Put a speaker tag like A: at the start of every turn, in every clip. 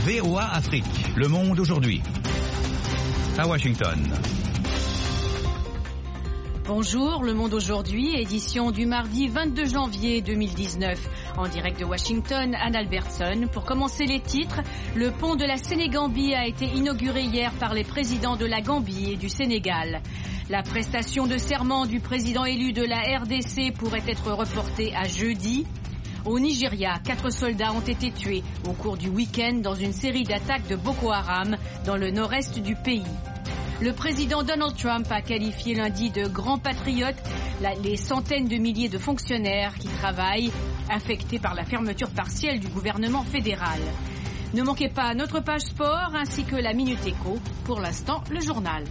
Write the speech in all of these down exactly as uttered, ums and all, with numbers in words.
A: V O A Afrique. Le monde aujourd'hui. À Washington.
B: Bonjour, Le Monde aujourd'hui, édition du mardi vingt-deux janvier deux mille dix-neuf. En direct de Washington, Anne Albertson. Pour commencer les titres, le pont de la Sénégambie a été inauguré hier par les présidents de la Gambie et du Sénégal. La prestation de serment du président élu de la R D C pourrait être reportée à jeudi. Au Nigeria, quatre soldats ont été tués au cours du week-end dans une série d'attaques de Boko Haram dans le nord-est du pays. Le président Donald Trump a qualifié lundi de grands patriotes les centaines de milliers de fonctionnaires qui travaillent, affectés par la fermeture partielle du gouvernement fédéral. Ne manquez pas notre page sport ainsi que la Minute Éco. Pour l'instant, le journal.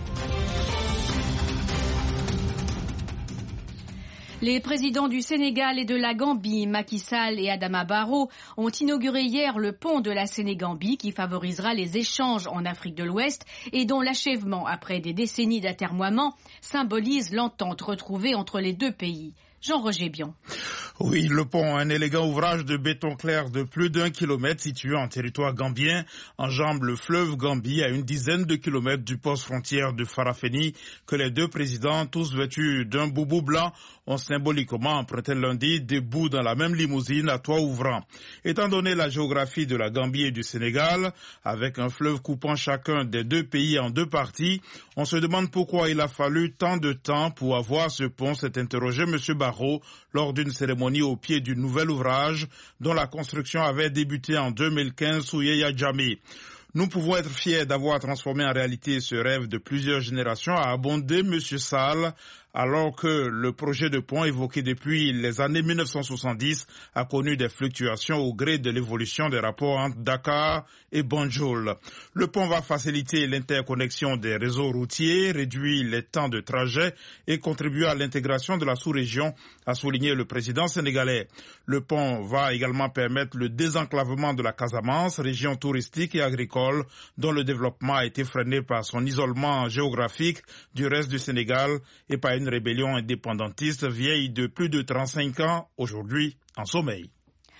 B: Les présidents du Sénégal et de la Gambie, Macky Sall et Adama Barrow, ont inauguré hier le pont de la Sénégambie qui favorisera les échanges en Afrique de l'Ouest et dont l'achèvement, après des décennies d'atermoiement, symbolise l'entente retrouvée entre les deux pays. Jean-Roger Bion.
C: Oui, le pont, un élégant ouvrage de béton clair de plus d'un kilomètre situé en territoire gambien, enjambe le fleuve Gambie à une dizaine de kilomètres du poste frontière de Farafeni que les deux présidents, tous vêtus d'un boubou blanc, ont symboliquement emprunté lundi debout dans la même limousine à toit ouvrant. Étant donné la géographie de la Gambie et du Sénégal, avec un fleuve coupant chacun des deux pays en deux parties, on se demande pourquoi il a fallu tant de temps pour avoir ce pont, s'est interrogé M. Barrow lors d'une cérémonie au pied du nouvel ouvrage dont la construction avait débuté en deux mille quinze sous Yaya Jammeh. Nous pouvons être fiers d'avoir transformé en réalité ce rêve de plusieurs générations, a abondé M. Sall, alors que le projet de pont évoqué depuis les années mille neuf cent soixante-dix a connu des fluctuations au gré de l'évolution des rapports entre Dakar et Banjul. Le pont va faciliter l'interconnexion des réseaux routiers, réduire les temps de trajet et contribuer à l'intégration de la sous-région, a souligné le président sénégalais. Le pont va également permettre le désenclavement de la Casamance, région touristique et agricole, dont le développement a été freiné par son isolement géographique du reste du Sénégal et par une rébellion indépendantiste vieille de plus de trente-cinq ans, aujourd'hui en sommeil.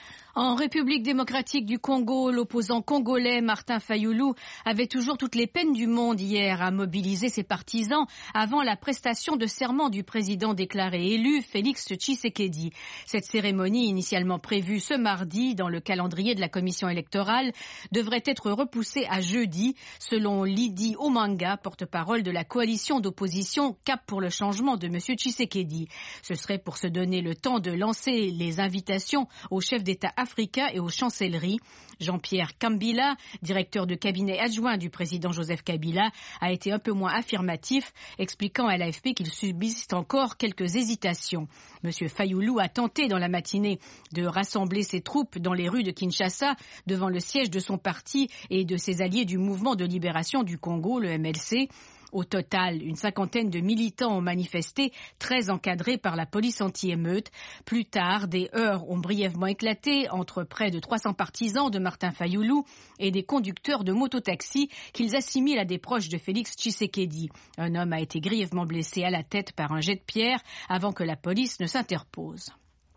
B: En République démocratique du Congo, l'opposant congolais Martin Fayulu avait toujours toutes les peines du monde hier à mobiliser ses partisans avant la prestation de serment du président déclaré élu Félix Tshisekedi. Cette cérémonie, initialement prévue ce mardi dans le calendrier de la commission électorale, devrait être repoussée à jeudi, selon Lydie Omanga, porte-parole de la coalition d'opposition Cap pour le changement de M. Tshisekedi. Ce serait pour se donner le temps de lancer les invitations aux chefs d'État africains et aux chancelleries. Jean-Pierre Kambila, directeur de cabinet adjoint du président Joseph Kabila, a été un peu moins affirmatif, expliquant à l'A F P qu'il subsiste encore quelques hésitations. Monsieur Fayulu a tenté dans la matinée de rassembler ses troupes dans les rues de Kinshasa devant le siège de son parti et de ses alliés du mouvement de libération du Congo, le M L C. Au total, une cinquantaine de militants ont manifesté, très encadrés par la police anti-émeute. Plus tard, des heurts ont brièvement éclaté entre près de trois cents partisans de Martin Fayulu et des conducteurs de mototaxis qu'ils assimilent à des proches de Félix Tshisekedi. Un homme a été grièvement blessé à la tête par un jet de pierre avant que la police ne s'interpose.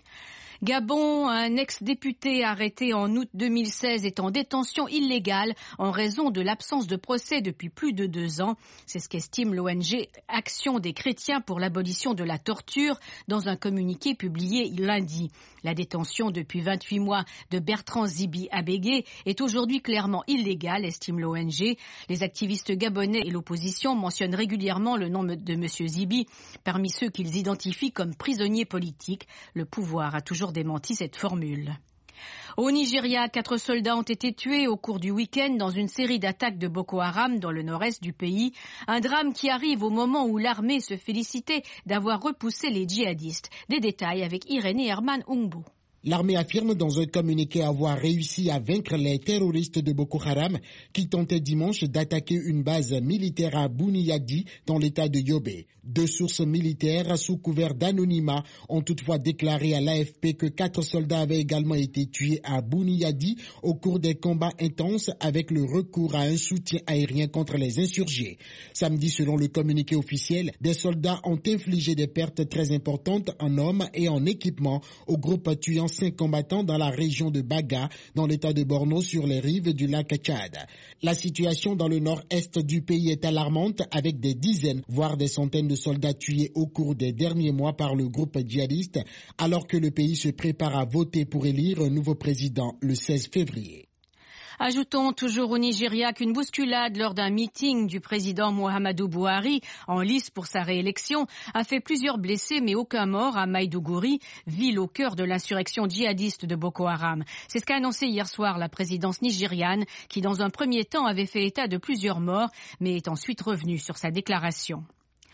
B: Gabon, un ex-député arrêté en août deux mille seize est en détention illégale en raison de l'absence de procès depuis plus de deux ans. C'est ce qu'estime l'O N G Action des chrétiens pour l'abolition de la torture dans un communiqué publié lundi. La détention depuis vingt-huit mois de Bertrand Zibi Abégué est aujourd'hui clairement illégale, estime l'O N G. Les activistes gabonais et l'opposition mentionnent régulièrement le nom de M. Zibi parmi ceux qu'ils identifient comme prisonniers politiques. Le pouvoir a toujours démenti cette formule. Au Nigeria, quatre soldats ont été tués au cours du week-end dans une série d'attaques de Boko Haram dans le nord-est du pays. Un drame qui arrive au moment où l'armée se félicitait d'avoir repoussé les djihadistes. Des détails avec Irénée Herman Ungbo.
D: L'armée affirme dans un communiqué avoir réussi à vaincre les terroristes de Boko Haram qui tentaient dimanche d'attaquer une base militaire à Buniyadi dans l'état de Yobe. Deux sources militaires sous couvert d'anonymat ont toutefois déclaré à l'A F P que quatre soldats avaient également été tués à Buniyadi au cours des combats intenses avec le recours à un soutien aérien contre les insurgés. Samedi, selon le communiqué officiel, des soldats ont infligé des pertes très importantes en hommes et en équipement au groupe tuant cinq combattants dans la région de Baga, dans l'état de Borno, sur les rives du lac Tchad. La situation dans le nord-est du pays est alarmante, avec des dizaines, voire des centaines de soldats tués au cours des derniers mois par le groupe djihadiste, alors que le pays se prépare à voter pour élire un nouveau président le seize février.
B: Ajoutons toujours au Nigeria qu'une bousculade lors d'un meeting du président Muhammadu Buhari, en lice pour sa réélection, a fait plusieurs blessés mais aucun mort à Maiduguri, ville au cœur de l'insurrection djihadiste de Boko Haram. C'est ce qu'a annoncé hier soir la présidence nigériane, qui dans un premier temps avait fait état de plusieurs morts, mais est ensuite revenue sur sa déclaration.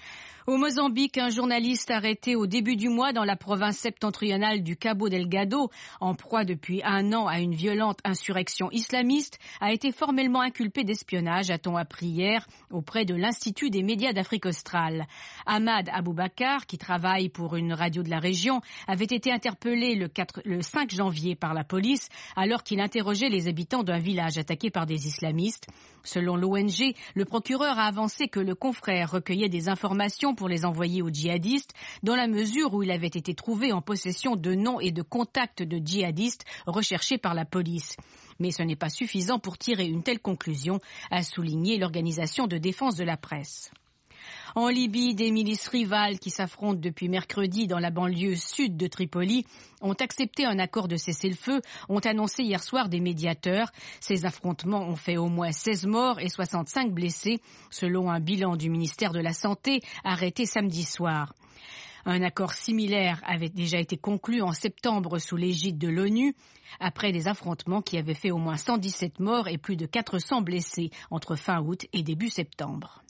B: Au Mozambique, un journaliste arrêté au début du mois dans la province septentrionale du Cabo Delgado, en proie depuis un an à une violente insurrection islamiste, a été formellement inculpé d'espionnage, a-t-on appris hier, auprès de l'Institut des médias d'Afrique australe. Ahmad Aboubakar, qui travaille pour une radio de la région, avait été interpellé le, quatre, le cinq janvier par la police, alors qu'il interrogeait les habitants d'un village attaqué par des islamistes. Selon l'O N G, le procureur a avancé que le confrère recueillait des informations pour les envoyer aux djihadistes, dans la mesure où il avait été trouvé en possession de noms et de contacts de djihadistes recherchés par la police. Mais ce n'est pas suffisant pour tirer une telle conclusion, a souligné l'Organisation de défense de la presse. En Libye, des milices rivales qui s'affrontent depuis mercredi dans la banlieue sud de Tripoli ont accepté un accord de cessez-le-feu, ont annoncé hier soir des médiateurs. Ces affrontements ont fait au moins seize morts et soixante-cinq blessés, selon un bilan du ministère de la Santé arrêté samedi soir. Un accord similaire avait déjà été conclu en septembre sous l'égide de l'ONU, après des affrontements qui avaient fait au moins cent dix-sept morts et plus de quatre cents blessés entre fin août et début septembre.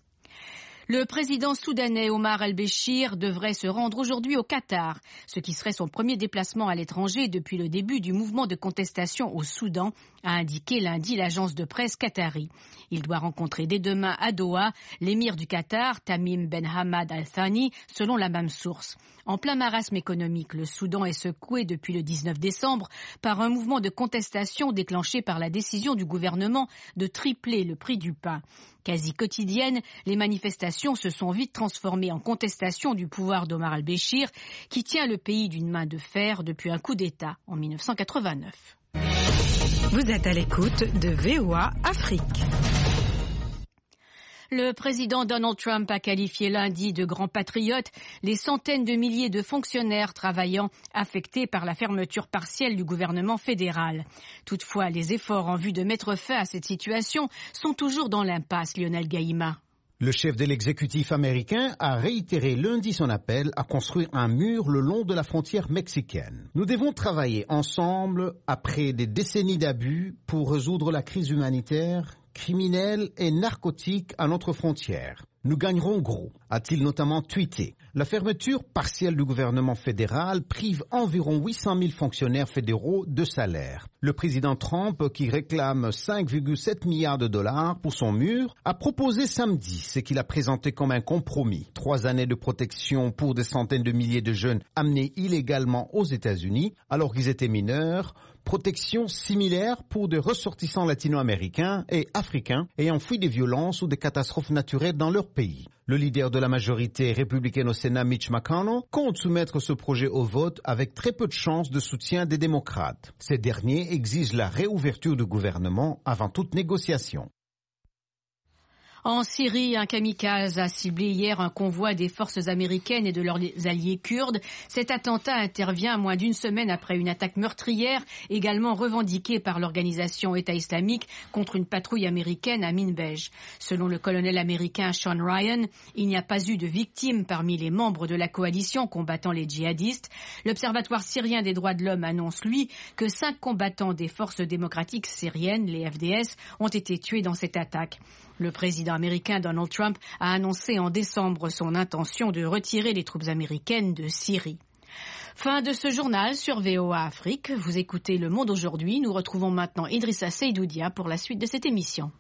B: Le président soudanais Omar al-Béchir devrait se rendre aujourd'hui au Qatar, ce qui serait son premier déplacement à l'étranger depuis le début du mouvement de contestation au Soudan, a indiqué lundi l'agence de presse qatari. Il doit rencontrer dès demain à Doha l'émir du Qatar, Tamim Ben Hamad Al-Thani, selon la même source. En plein marasme économique, le Soudan est secoué depuis le dix-neuf décembre par un mouvement de contestation déclenché par la décision du gouvernement de tripler le prix du pain. Quasi quotidiennes, les manifestations se sont vite transformées en contestation du pouvoir d'Omar al-Béchir, qui tient le pays d'une main de fer depuis un coup d'État en mille neuf cent quatre-vingt-neuf.
E: Vous êtes à l'écoute de V O A Afrique.
B: Le président Donald Trump a qualifié lundi de grands patriotes les centaines de milliers de fonctionnaires travaillant affectés par la fermeture partielle du gouvernement fédéral. Toutefois, les efforts en vue de mettre fin à cette situation sont toujours dans l'impasse, Lionel Gaïma.
F: Le chef de l'exécutif américain a réitéré lundi son appel à construire un mur le long de la frontière mexicaine. Nous devons travailler ensemble après des décennies d'abus pour résoudre la crise humanitaire, criminelle et narcotique à notre frontière. Nous gagnerons gros, a-t-il notamment tweeté. La fermeture partielle du gouvernement fédéral prive environ huit cent mille fonctionnaires fédéraux de salaire. Le président Trump, qui réclame cinq virgule sept milliards de dollars pour son mur, a proposé samedi ce qu'il a présenté comme un compromis. Trois années de protection pour des centaines de milliers de jeunes amenés illégalement aux États-Unis alors qu'ils étaient mineurs, protection similaire pour des ressortissants latino-américains et africains ayant fui des violences ou des catastrophes naturelles dans leur pays. Le leader de la majorité républicaine au Sénat, Mitch McConnell, compte soumettre ce projet au vote avec très peu de chances de soutien des démocrates. Ces derniers exigent la réouverture du gouvernement avant toute négociation.
B: En Syrie, un kamikaze a ciblé hier un convoi des forces américaines et de leurs alliés kurdes. Cet attentat intervient moins d'une semaine après une attaque meurtrière, également revendiquée par l'organisation État islamique contre une patrouille américaine à Minbej. Selon le colonel américain Sean Ryan, il n'y a pas eu de victimes parmi les membres de la coalition combattant les djihadistes. L'Observatoire syrien des droits de l'homme annonce, lui, que cinq combattants des forces démocratiques syriennes, les F D S, ont été tués dans cette attaque. Le président américain Donald Trump a annoncé en décembre son intention de retirer les troupes américaines de Syrie. Fin de ce journal sur V O A Afrique. Vous écoutez Le Monde aujourd'hui. Nous retrouvons maintenant Idrissa Seydoudia pour la suite de cette émission.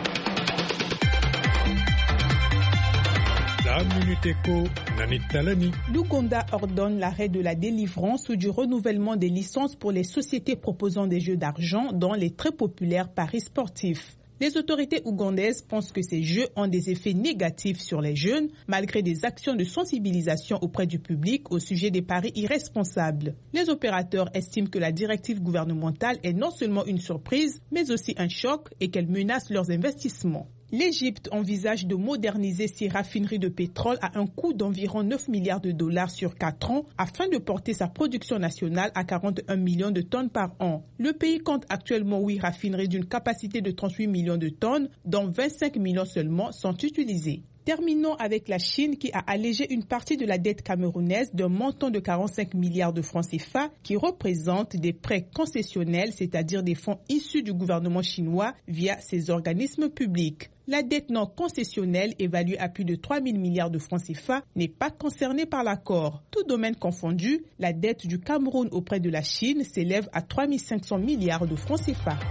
G: La Minute Éco, Nanit Talani.
H: L'Ouganda ordonne l'arrêt de la délivrance ou du renouvellement des licences pour les sociétés proposant des jeux d'argent dans les très populaires paris sportifs. Les autorités ougandaises pensent que ces jeux ont des effets négatifs sur les jeunes, malgré des actions de sensibilisation auprès du public au sujet des paris irresponsables. Les opérateurs estiment que la directive gouvernementale est non seulement une surprise, mais aussi un choc et qu'elle menace leurs investissements. L'Égypte envisage de moderniser ses raffineries de pétrole à un coût d'environ neuf milliards de dollars sur quatre ans afin de porter sa production nationale à quarante et un millions de tonnes par an. Le pays compte actuellement huit raffineries d'une capacité de trente-huit millions de tonnes, dont vingt-cinq millions seulement sont utilisées. Terminons avec la Chine qui a allégé une partie de la dette camerounaise d'un montant de quarante-cinq milliards de francs C F A qui représente des prêts concessionnels, c'est-à-dire des fonds issus du gouvernement chinois via ses organismes publics. La dette non concessionnelle, évaluée à plus de trois mille milliards de francs C F A, n'est pas concernée par l'accord. Tout domaine confondu, la dette du Cameroun auprès de la Chine s'élève à trois mille cinq cents milliards de francs C F A.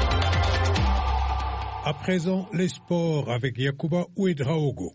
G: À présent, les sports avec Yacouba Ouedraogo.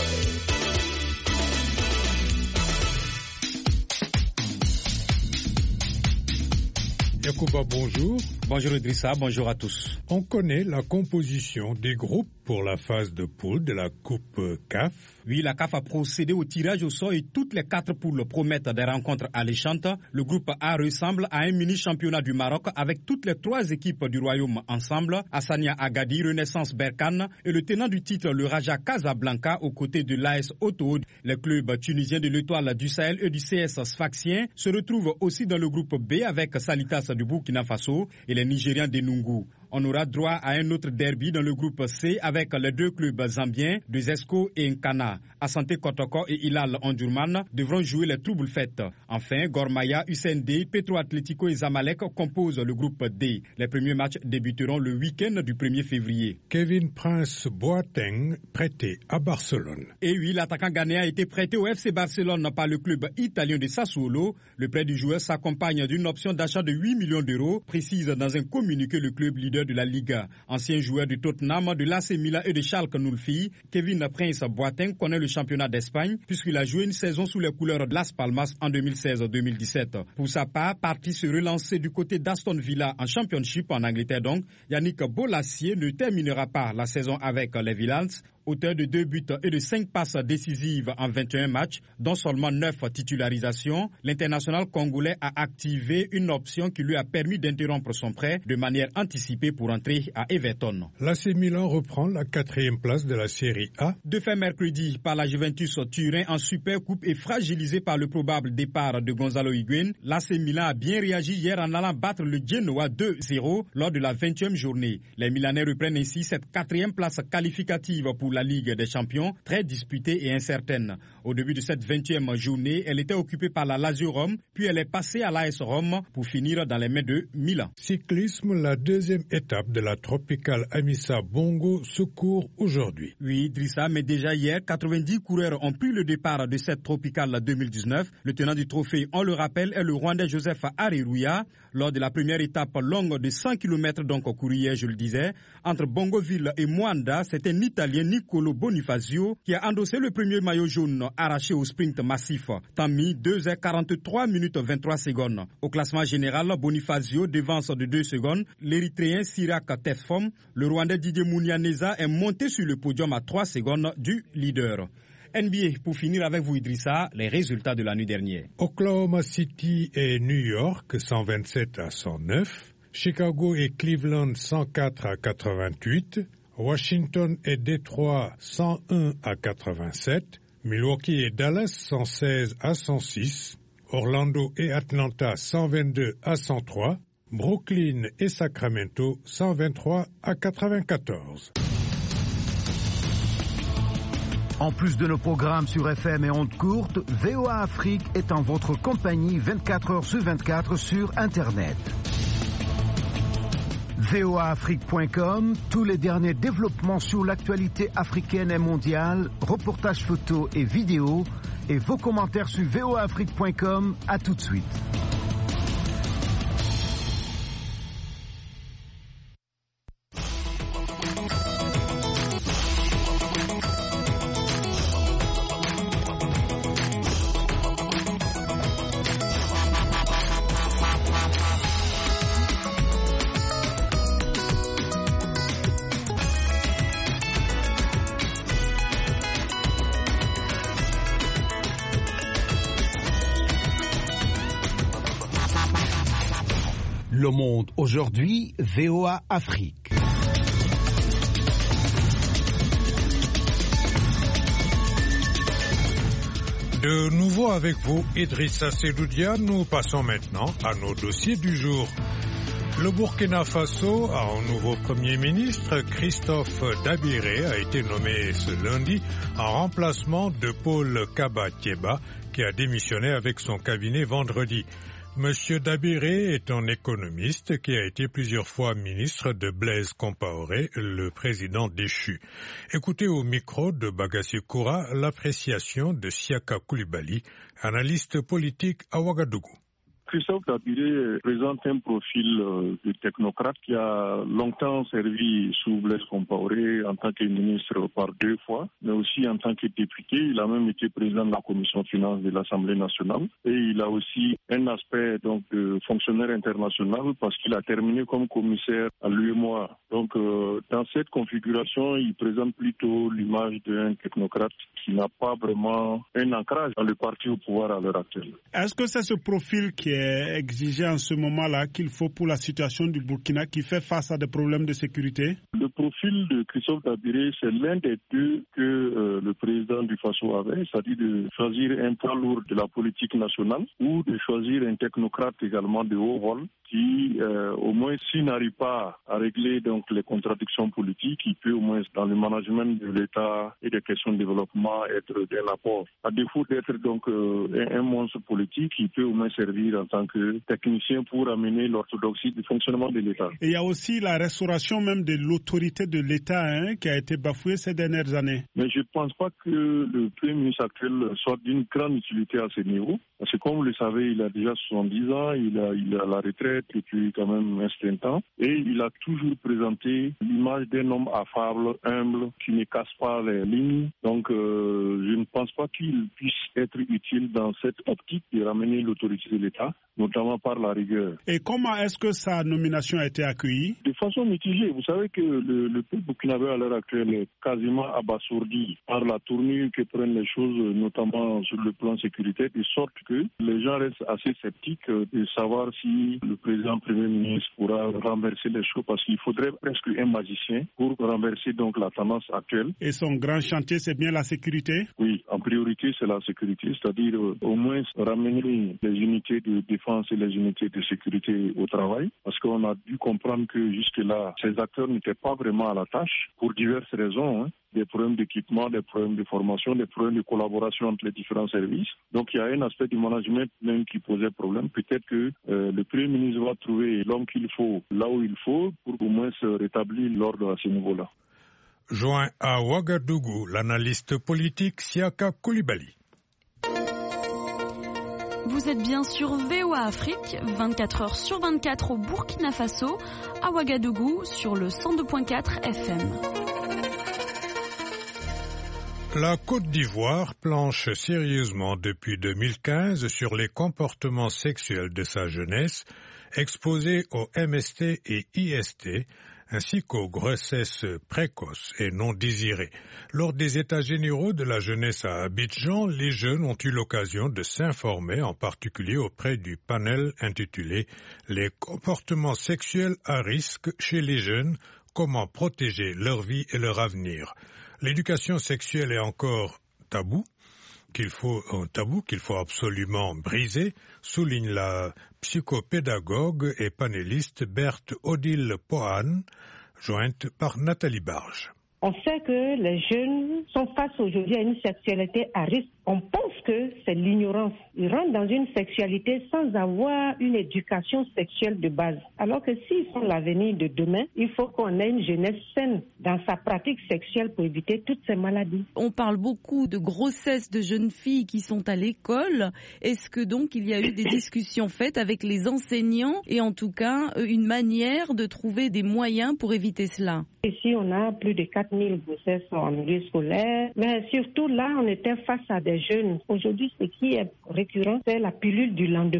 G: Yacouba, bonjour.
I: Bonjour Idrissa, bonjour à tous.
G: On connaît la composition des groupes pour la phase de poule de la Coupe C A F.
I: Oui, la C A F a procédé au tirage au sort et toutes les quatre poules promettent des rencontres alléchantes. Le groupe A ressemble à un mini-championnat du Maroc avec toutes les trois équipes du royaume ensemble. Hassania Agadi, Renaissance Berkane et le tenant du titre, le Raja Casablanca, aux côtés de l'A S Autod. Les clubs tunisiens de l'Étoile du Sahel et du C S Sfaxien se retrouvent aussi dans le groupe B avec Salitas du Burkina Faso et les Nigérians d'Enungu. On aura droit à un autre derby dans le groupe C avec les deux clubs zambiens de Zesco et Nkana. Asante Kotoko et Hilal Ondurman devront jouer les troubles fêtes. Enfin, Gormaya, U C N D, Petro Atlético et Zamalek composent le groupe D. Les premiers matchs débuteront le week-end du premier février.
G: Kevin Prince Boateng, prêté à Barcelone.
I: Et oui, l'attaquant ghanéen a été prêté au F C Barcelone par le club italien de Sassuolo. Le prêt du joueur s'accompagne d'une option d'achat de huit millions d'euros, précise dans un communiqué le club leader de la Liga. Ancien joueur du Tottenham, de l'A C Milan et de Schalke Nulfi, Kevin Prince Boateng connaît le championnat d'Espagne puisqu'il a joué une saison sous les couleurs de Las Palmas en deux mille seize deux mille dix-sept. Pour sa part, parti se relancer du côté d'Aston Villa en Championship en Angleterre donc, Yannick Bolasie ne terminera pas la saison avec les Villans. Auteur de deux buts et de cinq passes décisives en vingt et un matchs, dont seulement neuf titularisations, l'international congolais a activé une option qui lui a permis d'interrompre son prêt de manière anticipée pour entrer à Everton.
G: L'A C Milan reprend la quatrième place de la Série A.
I: De fin mercredi par la Juventus Turin en Supercoupe et fragilisé par le probable départ de Gonzalo Higuaín, l'A C Milan a bien réagi hier en allant battre le Genoa deux zéro lors de la vingtième journée. Les Milanais reprennent ainsi cette quatrième place qualificative pour la Ligue des Champions, très disputée et incertaine. Au début de cette vingtième journée, elle était occupée par la Lazio Rome, puis elle est passée à l'A S Rome pour finir dans les mains de Milan.
G: Cyclisme, la deuxième étape de la Tropicale Amissa Bongo se court aujourd'hui.
I: Oui, Idrissa, mais déjà hier, quatre-vingt-dix coureurs ont pris le départ de cette Tropicale deux mille dix-neuf. Le tenant du trophée, on le rappelle, est le Rwandais Joseph Areruya. Lors de la première étape longue de cent kilomètres, donc au courrier, je le disais, entre Bongoville et Mwanda, c'est un Italien, Nicolo Bonifazio, qui a endossé le premier maillot jaune arraché au sprint massif. Temps mis deux heures quarante-trois minutes vingt-trois secondes. Au classement général, Bonifazio devance de deux secondes l'Érythréen Sirak Tesfom. Le Rwandais Didier Mounianeza est monté sur le podium à trois secondes du leader. N B A, pour finir avec vous Idrissa, les résultats de la nuit dernière.
G: Oklahoma City et New York, cent vingt-sept à cent neuf. Chicago et Cleveland, cent quatre à quatre-vingt-huit. Washington et Détroit, cent un à quatre-vingt-sept. Milwaukee et Dallas, cent seize à cent six. Orlando et Atlanta, cent vingt-deux à cent trois. Brooklyn et Sacramento, cent vingt-trois à quatre-vingt-quatorze.
F: En plus de nos programmes sur F M et ondes courtes, V O A Afrique est en votre compagnie vingt-quatre heures sur vingt-quatre sur Internet. V O A Afrique point com, tous les derniers développements sur l'actualité africaine et mondiale, reportages photos et vidéos, et vos commentaires sur V O A Afrique point com. À tout de suite. Le Monde aujourd'hui, V O A Afrique.
G: De nouveau avec vous, Idrissa Seloudia, nous passons maintenant à nos dossiers du jour. Le Burkina Faso a un nouveau Premier ministre, Christophe Dabiré, a été nommé ce lundi en remplacement de Paul Kaba-Thieba, qui a démissionné avec son cabinet vendredi. Monsieur Dabiré est un économiste qui a été plusieurs fois ministre de Blaise Compaoré, le président déchu. Écoutez au micro de Bagassi Koura l'appréciation de Siaka Koulibaly, analyste politique à Ouagadougou.
J: Christophe Dabiré présente un profil de technocrate qui a longtemps servi sous Blaise Compaoré en tant que ministre par deux fois, mais aussi en tant que député. Il a même été président de la commission finance de l'Assemblée nationale. Et il a aussi un aspect donc de fonctionnaire international parce qu'il a terminé comme commissaire à l'U E M O A. Donc euh, dans cette configuration, il présente plutôt l'image d'un technocrate qui n'a pas vraiment un ancrage dans le parti au pouvoir à l'heure actuelle.
K: Est-ce que c'est ce profil qui est exigé en ce moment-là qu'il faut pour la situation du Burkina qui fait face à des problèmes de sécurité?
J: Le profil de Christophe Dabiré, c'est l'un des deux que euh, le président du Faso avait, c'est-à-dire de choisir un poids lourd de la politique nationale ou de choisir un technocrate également de haut rôle qui, euh, au moins, s'il n'arrive pas à régler donc les contradictions politiques, il peut au moins, dans le management de l'État et des questions de développement, être d'un apport. À défaut d'être donc euh, un, un monstre politique, il peut au moins servir en tant que technicien pour amener l'orthodoxie du fonctionnement de l'État.
K: Et il y a aussi la restauration même de l'autorité de l'État hein, qui a été bafouée ces dernières années.
J: Mais je ne pense pas que le Premier ministre actuel soit d'une grande utilité à ce niveau. Parce que comme vous le savez, il a déjà soixante-dix ans, il a, il a la retraite depuis quand même un certain temps. Et il a toujours présenté l'image d'un homme affable, humble, qui ne casse pas les lignes. Donc euh, je ne pense pas qu'il puisse être utile dans cette optique de ramener l'autorité de l'État, notamment par la rigueur.
K: Et comment est-ce que sa nomination a été accueillie?
J: De façon mitigée. Vous savez que le, le peuple burkinabé à l'heure actuelle est quasiment abasourdi par la tournure que prennent les choses, notamment sur le plan sécuritaire, de sorte que les gens restent assez sceptiques de savoir si le président Premier ministre pourra renverser les choses, parce qu'il faudrait presque un magicien pour renverser donc la tendance actuelle.
K: Et son grand chantier, c'est bien la sécurité?
J: Oui, en priorité, c'est la sécurité, c'est-à-dire euh, au moins ramener les unités de défense et les unités de sécurité au travail, parce qu'on a dû comprendre que jusque-là, ces acteurs n'étaient pas vraiment à la tâche, pour diverses raisons, hein. Des problèmes d'équipement, des problèmes de formation, des problèmes de collaboration entre les différents services. Donc il y a un aspect du management même qui posait problème. Peut-être que euh, le Premier ministre va trouver l'homme qu'il faut là où il faut pour au moins se rétablir l'ordre à ce niveau-là.
G: Joint à Ouagadougou, l'analyste politique Siaka Koulibaly.
L: Vous êtes bien sur V O A Afrique, vingt-quatre heures sur vingt-quatre au Burkina Faso, à Ouagadougou sur le cent deux virgule quatre F M.
G: La Côte d'Ivoire planche sérieusement depuis deux mille quinze sur les comportements sexuels de sa jeunesse, exposée au M S T et I S T, ainsi qu'aux grossesses précoces et non désirées. Lors des États généraux de la jeunesse à Abidjan, les jeunes ont eu l'occasion de s'informer, en particulier auprès du panel intitulé « Les comportements sexuels à risque chez les jeunes, comment protéger leur vie et leur avenir ». L'éducation sexuelle est encore tabou, qu'il faut un tabou qu'il faut absolument briser, souligne la psychopédagogue et panéliste Berthe Odile Pohan, jointe par Nathalie Barge.
M: On sait que les jeunes sont face aujourd'hui à une sexualité à risque. On pense que c'est l'ignorance. Ils rentrent dans une sexualité sans avoir une éducation sexuelle de base. Alors que s'ils sont l'avenir de demain, il faut qu'on ait une jeunesse saine dans sa pratique sexuelle pour éviter toutes ces maladies.
N: On parle beaucoup de grossesse de jeunes filles qui sont à l'école. Est-ce que donc il y a eu des discussions faites avec les enseignants et en tout cas une manière de trouver des moyens pour éviter cela?
M: Ici, on a plus de quatre mille grossesses en milieu scolaire, mais surtout là, on était face à des jeunes. Aujourd'hui, ce qui est récurrent, c'est la pilule du lendemain.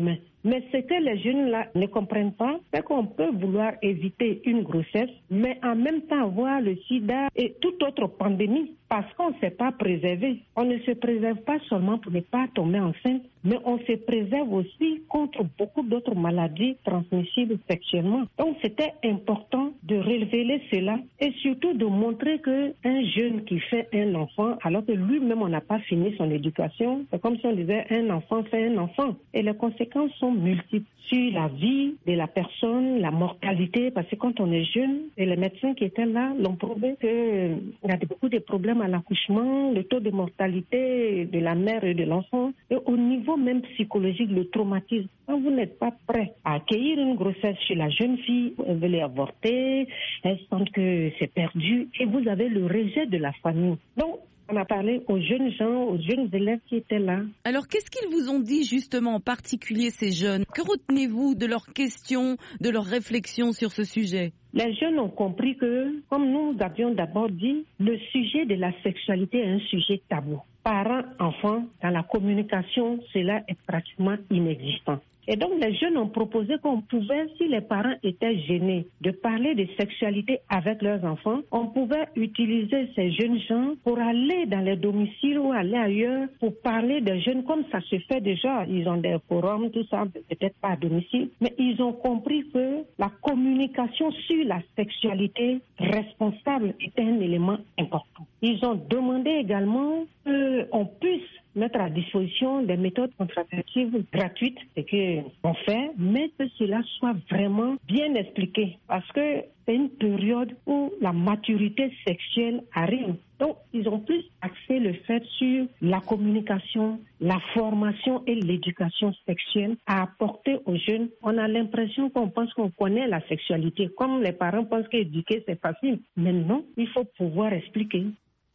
M: Mais ce que les jeunes-là ne comprennent pas, c'est qu'on peut vouloir éviter une grossesse, mais en même temps avoir le sida et toute autre pandémie, parce qu'on ne s'est pas préservé. On ne se préserve pas seulement pour ne pas tomber enceinte, mais on se préserve aussi contre beaucoup d'autres maladies transmissibles sexuellement. Donc c'était important de révéler cela et surtout de montrer qu'un jeune qui fait un enfant, alors que lui-même on n'a pas fini son éducation, c'est comme si on disait un enfant fait un enfant. Et les conséquences sont multiples sur la vie de la personne, la mortalité, parce que quand on est jeune, et les médecins qui étaient là l'ont prouvé qu'il y a beaucoup de problèmes à l'accouchement, le taux de mortalité de la mère et de l'enfant, et au niveau même psychologique, le traumatisme. Quand vous n'êtes pas prêt à accueillir une grossesse chez la jeune fille, elle veut avorter, elle sent que c'est perdu, et vous avez le rejet de la famille. Donc, on a parlé aux jeunes gens, aux jeunes élèves qui étaient là.
N: Alors, qu'est-ce qu'ils vous ont dit justement, en particulier ces jeunes? Que retenez-vous de leurs questions, de leurs réflexions sur ce sujet?
M: Les jeunes ont compris que, comme nous avions d'abord dit, le sujet de la sexualité est un sujet tabou. Parents, enfants, dans la communication, cela est pratiquement inexistant. Et donc les jeunes ont proposé qu'on pouvait, si les parents étaient gênés de parler de sexualité avec leurs enfants, on pouvait utiliser ces jeunes gens pour aller dans les domiciles ou aller ailleurs pour parler des jeunes comme ça se fait déjà. Ils ont des forums, tout ça, peut-être pas à domicile, mais ils ont compris que la communication sur la sexualité responsable était un élément important. Ils ont demandé également qu'on puisse mettre à disposition des méthodes contraceptives gratuites, ce qu'on fait, mais que cela soit vraiment bien expliqué. Parce que c'est une période où la maturité sexuelle arrive. Donc, ils ont plus axé le fait sur la communication, la formation et l'éducation sexuelle à apporter aux jeunes. On a l'impression qu'on pense qu'on connaît la sexualité. Comme les parents pensent qu'éduquer, c'est facile. Mais non, il faut pouvoir expliquer.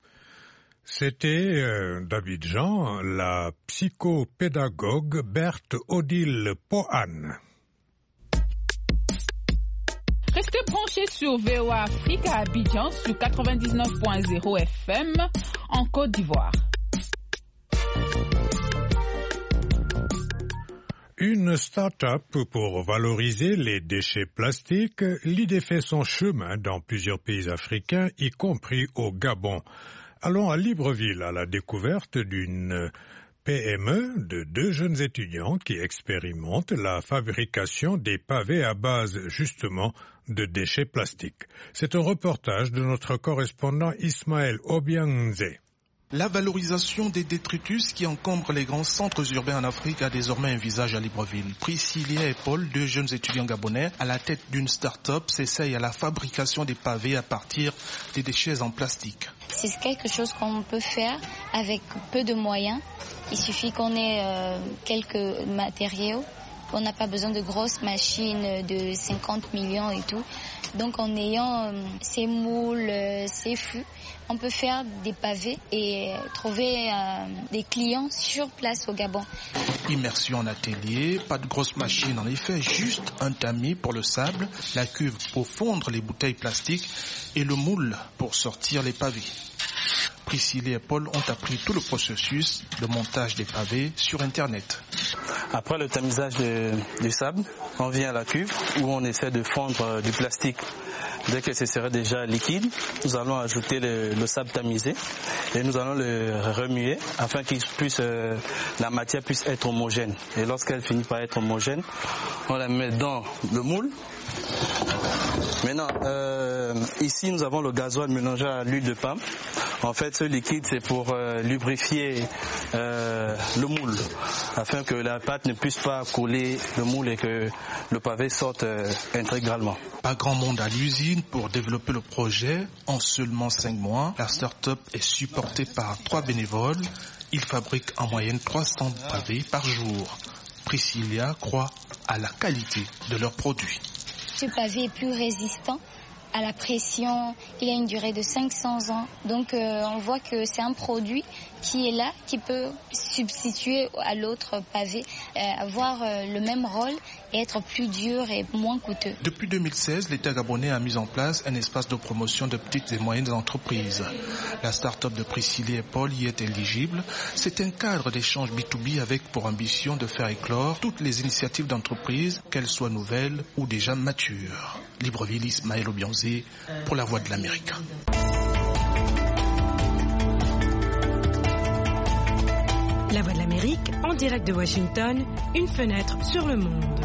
G: C'était euh, d'Abidjan, la psychopédagogue Berthe Odile Pohan.
O: Restez branchés sur V O A Afrique à Abidjan sur quatre-vingt-dix-neuf point zéro F M en Côte d'Ivoire.
G: Une start-up pour valoriser les déchets plastiques, l'idée fait son chemin dans plusieurs pays africains, y compris au Gabon. Allons à Libreville à la découverte d'une P M E de deux jeunes étudiants qui expérimentent la fabrication des pavés à base justement de déchets plastiques. C'est un reportage de notre correspondant Ismaël Obianze.
P: La valorisation des détritus qui encombrent les grands centres urbains en Afrique a désormais un visage à Libreville. Priscilla et Paul, deux jeunes étudiants gabonais, à la tête d'une start-up, s'essayent à la fabrication des pavés à partir des déchets en plastique.
Q: C'est quelque chose qu'on peut faire avec peu de moyens. Il suffit qu'on ait euh, quelques matériaux. On n'a pas besoin de grosses machines de cinquante millions et tout. Donc en ayant euh, ces moules, euh, ces fûts, on peut faire des pavés et trouver euh, des clients sur place au Gabon.
P: Immersion en atelier, pas de grosses machines en effet, juste un tamis pour le sable, la cuve pour fondre les bouteilles plastiques et le moule pour sortir les pavés. Priscilla et Paul ont appris tout le processus de montage des pavés sur Internet.
R: Après le tamisage de, du sable, on vient à la cuve où on essaie de fondre du plastique. Dès que ce serait déjà liquide, nous allons ajouter le, le sable tamisé et nous allons le remuer afin que puisse, euh, la matière puisse être homogène. Et lorsqu'elle finit par être homogène, on la met dans le moule. Maintenant, euh, ici nous avons le gasoil mélangé à l'huile de palme. En fait, ce liquide, c'est pour euh, lubrifier euh, le moule, afin que la pâte ne puisse pas coller le moule et que le pavé sorte euh, intégralement.
P: Pas grand monde à l'usine pour développer le projet. En seulement cinq mois, la start-up est supportée par trois bénévoles. Ils fabriquent en moyenne trois cents pavés par jour. Priscilla croit à la qualité de leurs produits.
Q: Ce pavé est plus résistant à la pression, il a une durée de cinq cents ans. Donc euh, on voit que c'est un produit qui est là, qui peut substituer à l'autre pavé avoir le même rôle et être plus dur et moins coûteux.
P: Depuis deux mille seize, l'État gabonais a mis en place un espace de promotion de petites et moyennes entreprises. La start-up de Priscilla et Paul y est éligible. C'est un cadre d'échange B deux B avec pour ambition de faire éclore toutes les initiatives d'entreprise, qu'elles soient nouvelles ou déjà matures. Libreville, Ismaël Obianzé pour la Voix de l'Amérique.
E: La Voix de l'Amérique, en direct de Washington, une fenêtre sur le monde.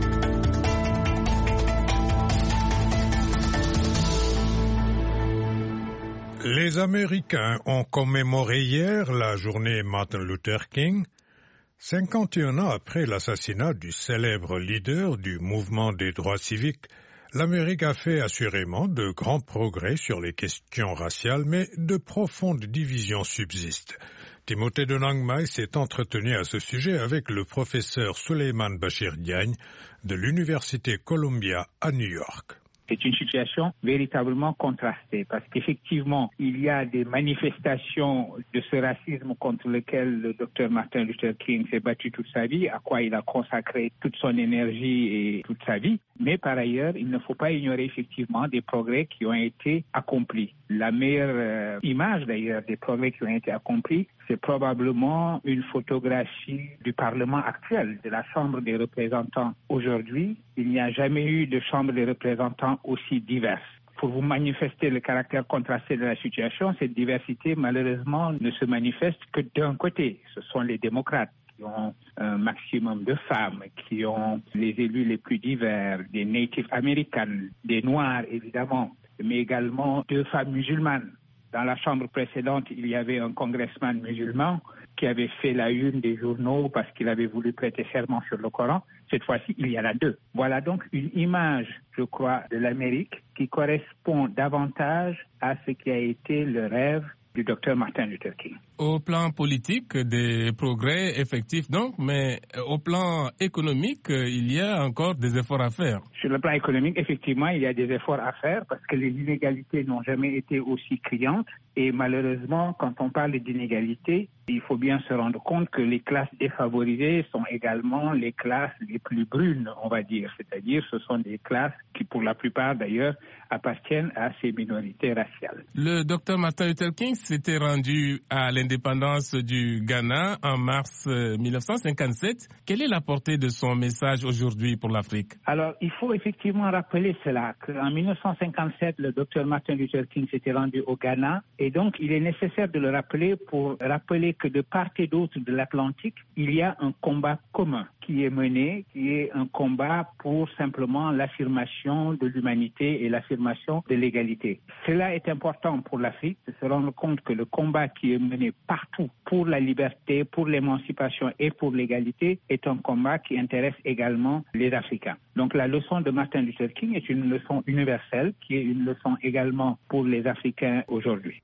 G: Les Américains ont commémoré hier la journée Martin Luther King, cinquante et un ans après l'assassinat du célèbre leader du mouvement des droits civiques. L'Amérique a fait assurément de grands progrès sur les questions raciales, mais de profondes divisions subsistent. Timothée de Nangmai s'est entretenu à ce sujet avec le professeur Souleymane Bachir Diagne de l'Université Columbia à New York.
S: C'est une situation véritablement contrastée parce qu'effectivement, il y a des manifestations de ce racisme contre lequel le docteur Martin Luther King s'est battu toute sa vie, à quoi il a consacré toute son énergie et toute sa vie. Mais par ailleurs, il ne faut pas ignorer effectivement des progrès qui ont été accomplis. La meilleure euh, image d'ailleurs des progrès qui ont été accomplis, c'est probablement une photographie du Parlement actuel, de la Chambre des représentants. Aujourd'hui, il n'y a jamais eu de Chambre des représentants aussi diverse. Pour vous manifester le caractère contrasté de la situation, cette diversité, malheureusement, ne se manifeste que d'un côté. Ce sont les démocrates qui ont un maximum de femmes, qui ont les élus les plus divers, des Native Americans, des Noirs, évidemment, mais également deux femmes musulmanes. Dans la chambre précédente, il y avait un congressman musulman qui avait fait la une des journaux parce qu'il avait voulu prêter serment sur le Coran. Cette fois-ci, il y en a deux. Voilà donc une image, je crois, de l'Amérique qui correspond davantage à ce qui a été le rêve du docteur Martin Luther King.
T: Au plan politique, des progrès effectifs donc, mais au plan économique, il y a encore des efforts à faire.
S: Sur le plan économique, effectivement, il y a des efforts à faire parce que les inégalités n'ont jamais été aussi criantes. Et malheureusement, quand on parle d'inégalités, il faut bien se rendre compte que les classes défavorisées sont également les classes les plus brunes, on va dire. C'est-à-dire, ce sont des classes qui, pour la plupart d'ailleurs, appartiennent à ces minorités raciales.
T: Le docteur Martin Luther King s'était rendu à l'indépendance du Ghana en mars mille neuf cent cinquante-sept. Quelle est la portée de son message aujourd'hui pour l'Afrique?
S: Alors, il faut effectivement rappeler cela, qu'en mille neuf cent cinquante-sept, le docteur Martin Luther King s'était rendu au Ghana. Et donc, il est nécessaire de le rappeler pour rappeler que de part et d'autre de l'Atlantique, il y a un combat commun qui est mené, qui est un combat pour simplement l'affirmation de l'humanité et l'affirmation de l'égalité. Cela est important pour l'Afrique de se rendre compte que le combat qui est mené partout pour la liberté, pour l'émancipation et pour l'égalité est un combat qui intéresse également les Africains. Donc la leçon de Martin Luther King est une leçon universelle qui est une leçon également pour les Africains aujourd'hui.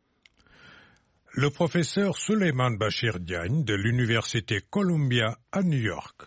G: Le professeur Souleymane Bachir Diagne de l'Université Columbia à New York.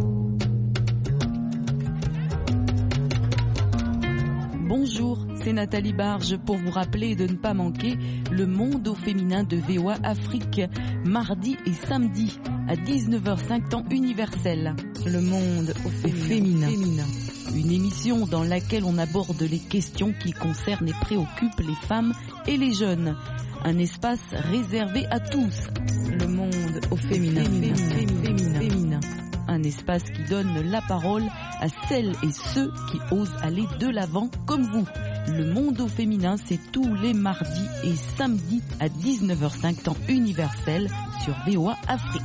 N: Bonjour, c'est Nathalie Barge pour vous rappeler de ne pas manquer le monde au féminin de V O A Afrique, mardi et samedi à dix-neuf heures cinq temps universel. Le monde au féminin. féminin. Une émission dans laquelle on aborde les questions qui concernent et préoccupent les femmes et les jeunes. Un espace réservé à tous. Le monde au féminin. féminin. féminin. féminin. féminin. Un espace qui donne la parole à celles et ceux qui osent aller de l'avant comme vous. Le monde au féminin, c'est tous les mardis et samedis à dix-neuf heures cinq temps universel sur V O A Afrique.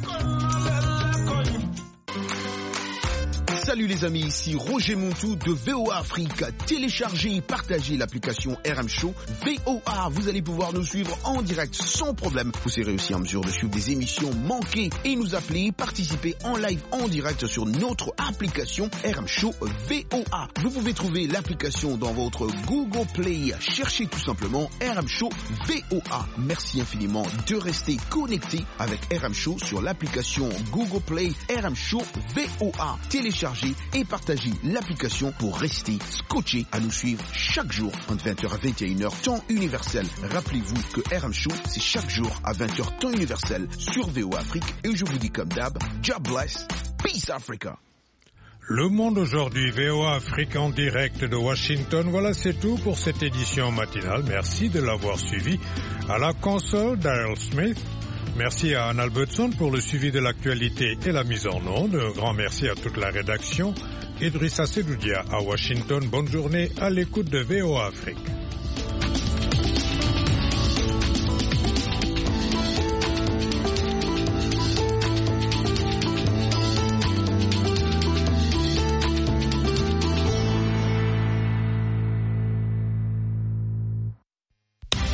U: Salut les amis, ici Roger Montou de V O A Afrique. Téléchargez et partagez l'application R M Show V O A. Vous allez pouvoir nous suivre en direct sans problème. Vous serez aussi en mesure de suivre des émissions manquées et nous appeler, participer en live en direct sur notre application R M Show V O A. Vous pouvez trouver l'application dans votre Google Play. Cherchez tout simplement R M Show V O A. Merci infiniment de rester connecté avec R M Show sur l'application Google Play R M Show V O A. Téléchargez et partagez l'application pour rester scotché à nous suivre chaque jour entre vingt heures à vingt et une heures temps universel. Rappelez-vous que R M Show, c'est chaque jour à vingt heures temps universel sur V O A Afrique et je vous dis comme d'hab, God bless Peace Africa.
G: Le Monde aujourd'hui, V O A Afrique en direct de Washington. Voilà, c'est tout pour cette édition matinale. Merci de l'avoir suivi. À la console, Daryl Smith. Merci à Anne Albertson pour le suivi de l'actualité et la mise en onde. Un grand merci à toute la rédaction. Idrissa Sedoudia à Washington. Bonne journée à l'écoute de V O A Afrique.